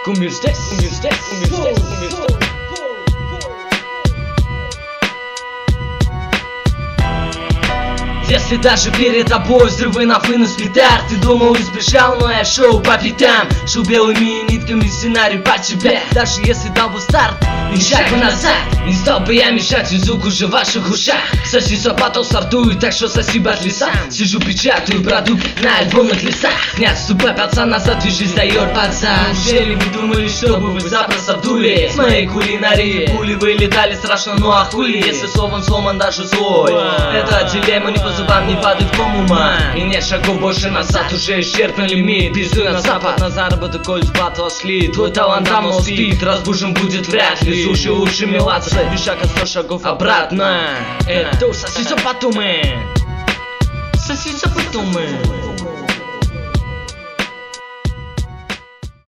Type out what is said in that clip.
Кумир здесь, кумир здесь, кумир здесь, кумир здесь. Если даже перед тобой взрывы на финус гитар, ты думал и сбежал, но я шел по пятам. Шел белыми нитками сценарий по тебе. Даже если дал бы старт, и шаг бы назад, не стал бы я мешать, и звук уже в ваших ушах. Соси сапатов стартует, так что спасибо от леса. Сижу, печатаю продукт на альбомных листах. Не отступай, пацан, назад, и жизнь дает пацан. Неужели вы думали, чтобы вы запросто вдули с моей кулинарии? Пули вылетали страшно, ну а хули, если словом сломан даже свой. Это дилемма, не по зубам, не падай в ком ума. И нет шагов больше назад, уже исчерпан лимит. Пиздуй на запад, на заработок кольц батл слит. Твой талант давно спит, разбужен будет вряд ли. Слушай, лучше мелаться, и шаг от 100 шагов обратно. Это соси запатумы, соси запатумы.